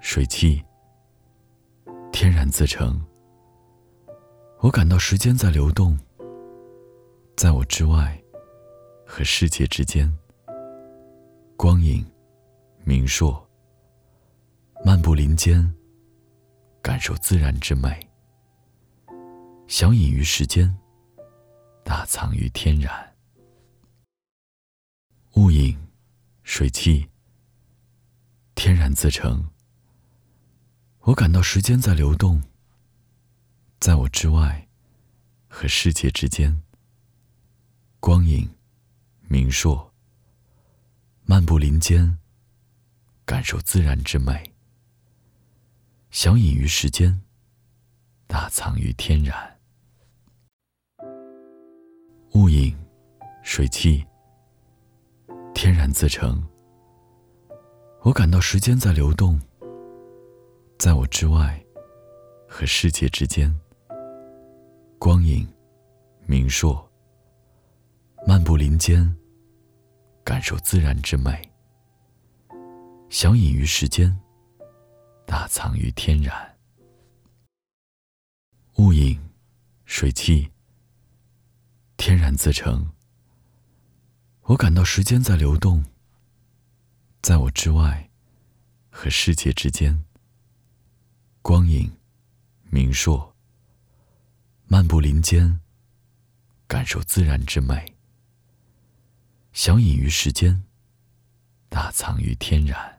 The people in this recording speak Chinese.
水汽，天然自成。我感到时间在流动，在我之外和世界之间，光影明烁，漫步林间，感受自然之美，小隐于时间，大藏于天然。雾影，水汽，天然自成。我感到时间在流动，在我之外和世界之间，光影明烁，漫步林间，感受自然之美，小隐于时间，大藏于天然。雾影，水汽，天然自成。我感到时间在流动，在我之外和世界之间，光影明烁，漫步林间，感受自然之美，小隐于时间，大藏于天然。雾影，水汽，天然自成。我感到时间在流动，在我之外和世界之间，光影明烁，漫步林间，感受自然之美，小隐于时间，大藏于天然。